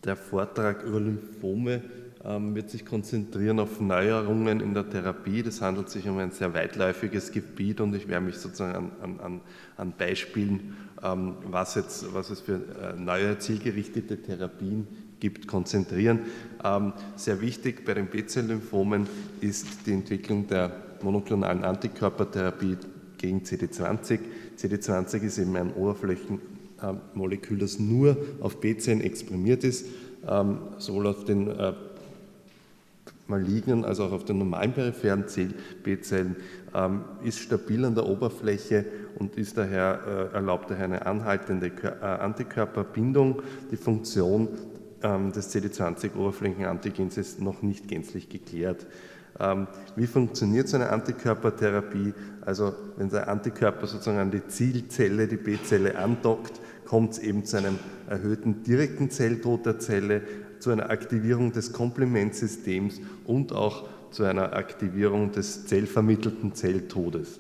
Der Vortrag über Lymphome wird sich konzentrieren auf Neuerungen in der Therapie. Das handelt sich um ein sehr weitläufiges Gebiet und ich werde mich sozusagen an Beispielen, was es für neue zielgerichtete Therapien gibt, konzentrieren. Sehr wichtig bei den B-Zell-Lymphomen ist die Entwicklung der monoklonalen Antikörpertherapie gegen CD20. CD20 ist eben ein Oberflächenmolekül, das nur auf B-Zellen exprimiert ist, sowohl auf den malignen als auch auf den normalen peripheren B-Zellen, ist stabil an der Oberfläche und erlaubt daher eine anhaltende Antikörperbindung. Die Funktion des CD20-Oberflächenantigens ist noch nicht gänzlich geklärt. Wie funktioniert so eine Antikörpertherapie? Also wenn der Antikörper sozusagen an die Zielzelle, die B-Zelle andockt, kommt es eben zu einem erhöhten direkten Zelltod der Zelle, zu einer Aktivierung des Komplementsystems und auch zu einer Aktivierung des zellvermittelten Zelltodes.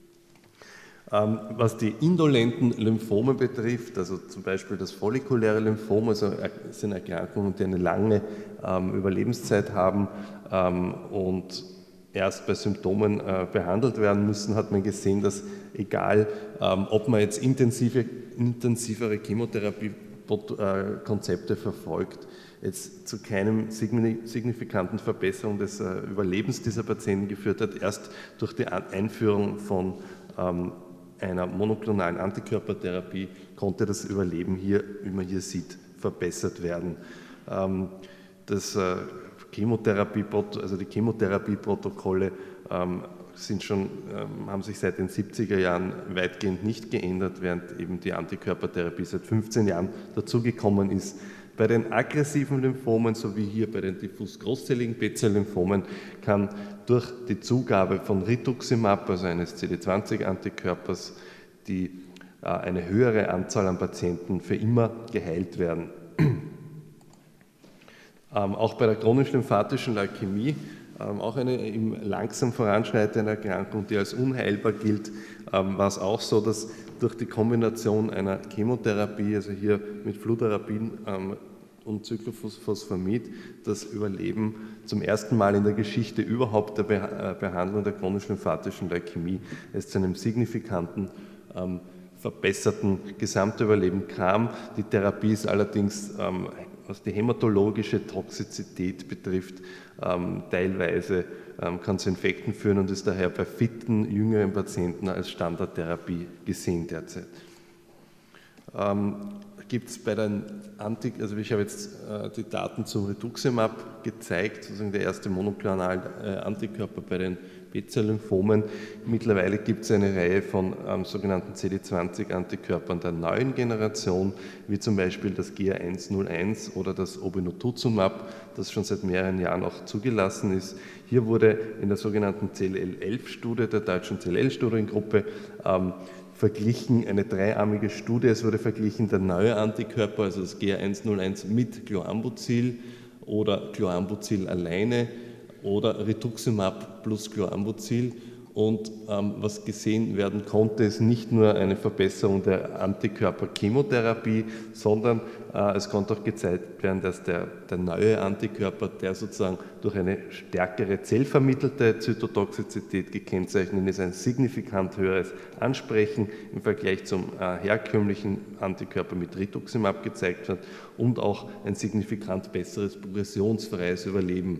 Was die indolenten Lymphome betrifft, also zum Beispiel das follikuläre Lymphom, also sind Erkrankungen, die eine lange Überlebenszeit haben und erst bei Symptomen behandelt werden müssen, hat man gesehen, dass egal, ob man jetzt intensivere Chemotherapie-Konzepte verfolgt, jetzt zu keinem signifikanten Verbesserung des Überlebens dieser Patienten geführt hat, erst durch die Einführung von einer monoklonalen Antikörpertherapie konnte das Überleben hier, wie man hier sieht, verbessert werden. Die Chemotherapieprotokolle haben sich seit den 70er Jahren weitgehend nicht geändert, während eben die Antikörpertherapie seit 15 Jahren dazugekommen ist. Bei den aggressiven Lymphomen sowie hier bei den diffus großzelligen B-Zell-Lymphomen kann durch die Zugabe von Rituximab, also eines CD20-Antikörpers, eine höhere Anzahl an Patienten für immer geheilt werden. Auch bei der chronisch-lymphatischen Leukämie, auch eine langsam voranschreitende Erkrankung, die als unheilbar gilt, war es auch so, dass durch die Kombination einer Chemotherapie, also hier mit Fludarabin und Cyclophosphamid, das Überleben zum ersten Mal in der Geschichte überhaupt der Behandlung der chronisch-lymphatischen Leukämie es zu einem signifikanten verbesserten Gesamtüberleben kam. Die Therapie ist allerdings, was die hämatologische Toxizität betrifft, teilweise kann zu Infekten führen und ist daher bei fitten, jüngeren Patienten als Standardtherapie gesehen derzeit. Gibt es bei den also ich habe jetzt die Daten zum Rituximab gezeigt, sozusagen der erste monoklonale Antikörper bei den B-Zell-Lymphomen. Mittlerweile gibt es eine Reihe von sogenannten CD20-Antikörpern der neuen Generation, wie zum Beispiel das GR101 oder das Obinutuzumab, das schon seit mehreren Jahren auch zugelassen ist. Hier wurde in der sogenannten CLL-11-Studie der deutschen CLL-Studiengruppe verglichen, eine dreiarmige Studie. Es wurde verglichen der neue Antikörper, also das GR101 mit Chloambuzil oder Chloambuzil alleine oder Rituximab plus Chloambuzil. Und was gesehen werden konnte, ist nicht nur eine Verbesserung der Antikörperchemotherapie, sondern es konnte auch gezeigt werden, dass der neue Antikörper, der sozusagen durch eine stärkere zellvermittelte Zytotoxizität gekennzeichnet ist, ein signifikant höheres Ansprechen im Vergleich zum herkömmlichen Antikörper mit Rituximab gezeigt hat und auch ein signifikant besseres progressionsfreies Überleben.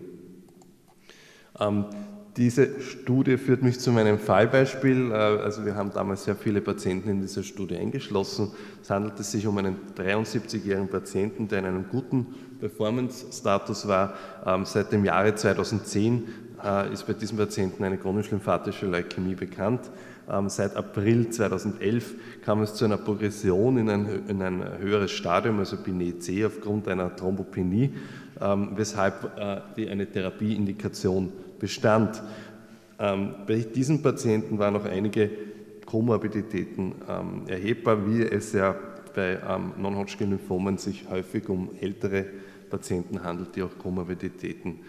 Diese Studie führt mich zu meinem Fallbeispiel. Also wir haben damals sehr viele Patienten in dieser Studie eingeschlossen. Es handelt sich um einen 73-jährigen Patienten, der in einem guten Performance-Status war. Seit dem Jahre 2010 ist bei diesem Patienten eine chronisch-lymphatische Leukämie bekannt. Seit April 2011 kam es zu einer Progression in ein höheres Stadium, also Binet C, aufgrund einer Thrombopenie, weshalb eine Therapieindikation bestand. Bei diesem Patienten waren noch einige Komorbiditäten erhebbar, wie es ja bei Non-Hodgkin-Lymphomen sich häufig um ältere Patienten handelt, die auch Komorbiditäten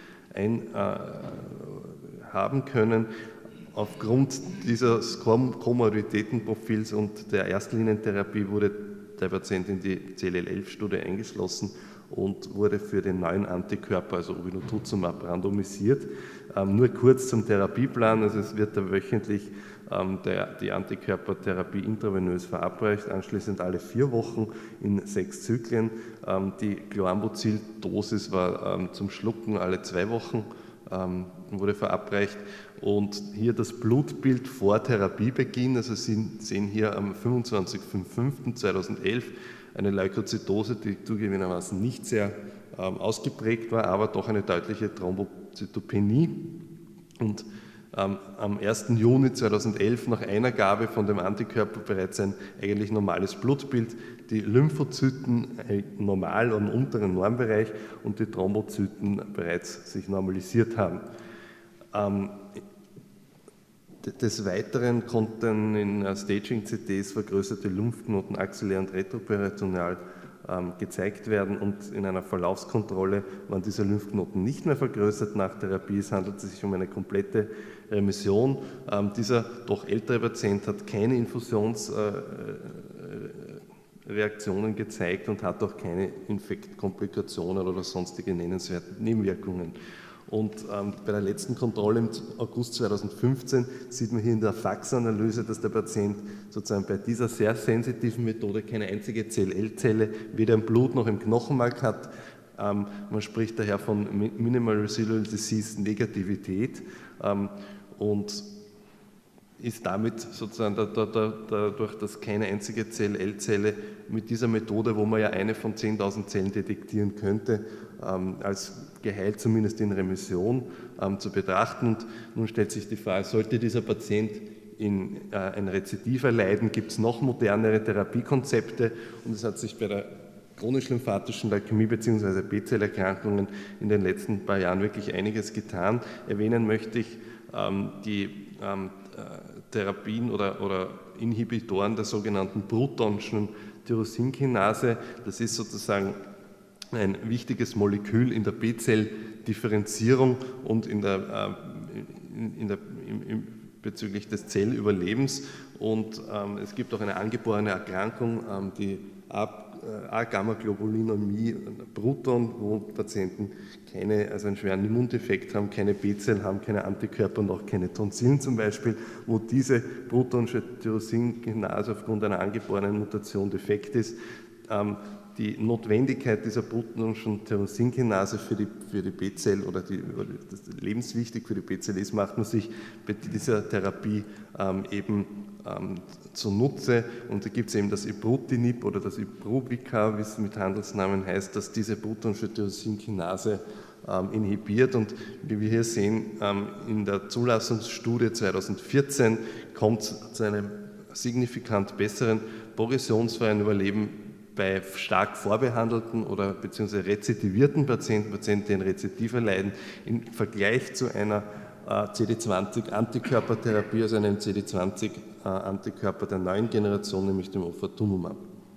haben können. Aufgrund dieses Komorbiditätenprofils und der Erstlinientherapie wurde der Patient in die CLL-11-Studie eingeschlossen und wurde für den neuen Antikörper, also Obinutuzumab, randomisiert. Nur kurz zum Therapieplan, also es wird da wöchentlich die Antikörpertherapie intravenös verabreicht, anschließend alle 4 Wochen in 6 Zyklen. Die Chlorambucil-Dosis war zum Schlucken alle 2 Wochen, wurde verabreicht, und hier das Blutbild vor Therapiebeginn, also Sie sehen hier am 25.05.2011 eine Leukozytose, die zugegebenermaßen nicht sehr ausgeprägt war, aber doch eine deutliche Thrombozytopenie, und am 1. Juni 2011 nach einer Gabe von dem Antikörper bereits ein eigentlich normales Blutbild, die Lymphozyten normal am unteren Normbereich und die Thrombozyten bereits sich normalisiert haben. Des Weiteren konnten in Staging-CTs vergrößerte Lymphknoten axillär und retroperitoneal gezeigt werden, und in einer Verlaufskontrolle waren diese Lymphknoten nicht mehr vergrößert nach Therapie. Es handelt sich um eine komplette Remission. Dieser doch ältere Patient hat keine Infusionsreaktionen gezeigt und hat auch keine Infektkomplikationen oder sonstige nennenswerten Nebenwirkungen. Und bei der letzten Kontrolle im August 2015 sieht man hier in der Faxanalyse, dass der Patient sozusagen bei dieser sehr sensitiven Methode keine einzige CLL-Zelle weder im Blut noch im Knochenmark hat. Man spricht daher von Minimal Residual Disease Negativität und ist damit sozusagen dadurch, dass keine einzige CLL-Zelle mit dieser Methode, wo man ja eine von 10.000 Zellen detektieren könnte, als geheilt, zumindest in Remission, zu betrachten. Und nun stellt sich die Frage, sollte dieser Patient in ein Rezidiv erleiden, gibt es noch modernere Therapiekonzepte, und es hat sich bei der chronisch-lymphatischen Leukämie bzw. B-Zellerkrankungen in den letzten paar Jahren wirklich einiges getan. Erwähnen möchte ich die Therapien oder Inhibitoren der sogenannten Brutonschen Tyrosinkinase. Das ist sozusagen ein wichtiges Molekül in der B-Zell-Differenzierung und bezüglich des Zellüberlebens. Und es gibt auch eine angeborene Erkrankung, die A-Gamma-Globulinämie Bruton, wo Patienten einen schweren Immundefekt haben, keine B-Zellen haben, keine Antikörper und auch keine Tonsillen zum Beispiel, wo diese Brutonsche Tyrosinkinase aufgrund einer angeborenen Mutation defekt ist. Die Notwendigkeit dieser Brutonschen Tyrosinkinase für die B-Zell oder das lebenswichtig für die B-Zell ist, macht man sich bei dieser Therapie eben zunutze. Und da gibt es eben das Ibrutinib oder das Imbruvica, wie es mit Handelsnamen heißt, das diese Brutonsche Tyrosinkinase inhibiert. Und wie wir hier sehen, in der Zulassungsstudie 2014 kommt es zu einem signifikant besseren progressionsfreien Überleben bei stark vorbehandelten oder beziehungsweise rezidivierten Patienten, die ein Rezidiv erleiden, im Vergleich zu einer CD20-Antikörpertherapie, also einem CD20-Antikörper der neuen Generation, nämlich dem Ofatumumab.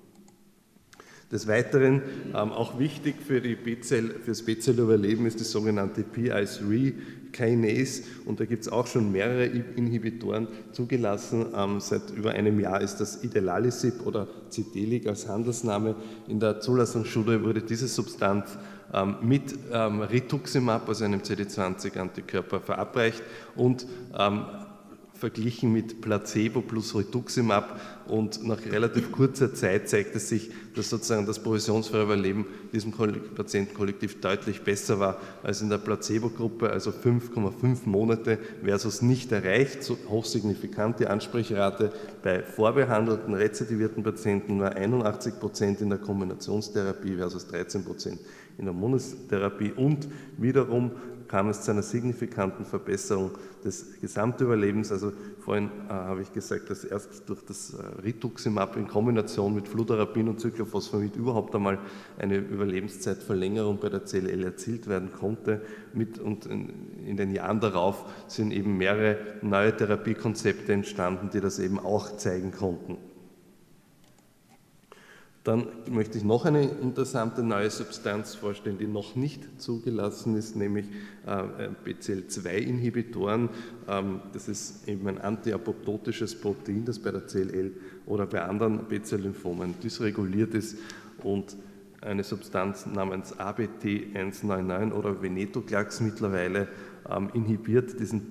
Des Weiteren, auch wichtig für das B-Zell-Überleben ist die sogenannte PI3-Kinase, und da gibt es auch schon mehrere Inhibitoren zugelassen. Seit über einem Jahr ist das Idelalisib oder Zitelig als Handelsname. In der Zulassungsstudie wurde diese Substanz mit Rituximab, also einem CD20-Antikörper, verabreicht und verglichen mit Placebo plus Rituximab, und nach relativ kurzer Zeit zeigte sich, dass sozusagen das progressionsfreie Überleben diesem Patientenkollektiv deutlich besser war als in der Placebo-Gruppe, also 5,5 Monate versus nicht erreicht, so hochsignifikant. Die Ansprechrate bei vorbehandelten, rezidivierten Patienten war 81% in der Kombinationstherapie versus 13% in der Monotherapie, und wiederum kam es zu einer signifikanten Verbesserung des Gesamtüberlebens. Also vorhin habe ich gesagt, dass erst durch das Rituximab in Kombination mit Fludarabin und Cyclophosphamid überhaupt einmal eine Überlebenszeitverlängerung bei der CLL erzielt werden konnte. Und in den Jahren darauf sind eben mehrere neue Therapiekonzepte entstanden, die das eben auch zeigen konnten. Dann möchte ich noch eine interessante neue Substanz vorstellen, die noch nicht zugelassen ist, nämlich BCL2-Inhibitoren. Das ist eben ein antiapoptotisches Protein, das bei der CLL oder bei anderen B-Zell-Lymphomen dysreguliert ist und eine Substanz namens ABT199 oder Venetoclax mittlerweile inhibiert dieses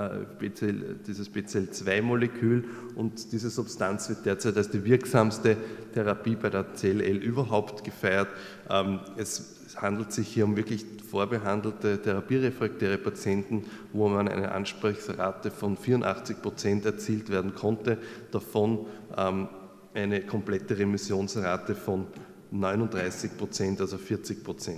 BCL2-Molekül, und diese Substanz wird derzeit als die wirksamste Therapie bei der CLL überhaupt gefeiert. Es handelt sich hier um wirklich vorbehandelte therapierefraktäre Patienten, wo man eine Ansprechrate von 84% erzielt werden konnte, davon eine komplette Remissionsrate von 39%, also 40%.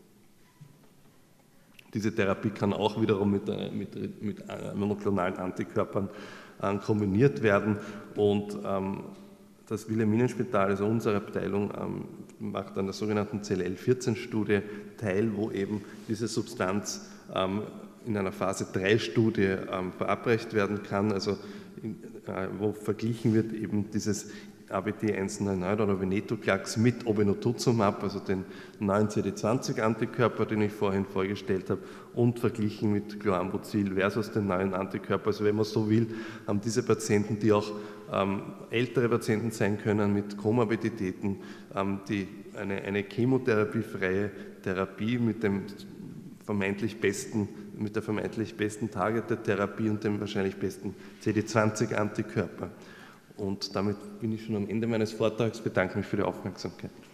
Diese Therapie kann auch wiederum mit monoklonalen Antikörpern kombiniert werden, und das Wilhelminenspital, also unsere Abteilung, macht an der sogenannten CLL-14-Studie teil, wo eben diese Substanz in einer Phase-3-Studie verabreicht werden kann, also wo verglichen wird eben dieses ABT199 oder Venetoclax mit Obinutuzumab, also den neuen CD20-Antikörper, den ich vorhin vorgestellt habe, und verglichen mit Cloambozil versus den neuen Antikörper. Also wenn man so will, haben diese Patienten, die auch ältere Patienten sein können mit Komorbiditäten, die eine chemotherapiefreie Therapie mit der vermeintlich besten Targeted-Therapie und dem wahrscheinlich besten CD20-Antikörper. Und damit bin ich schon am Ende meines Vortrags. Bedanke mich für die Aufmerksamkeit.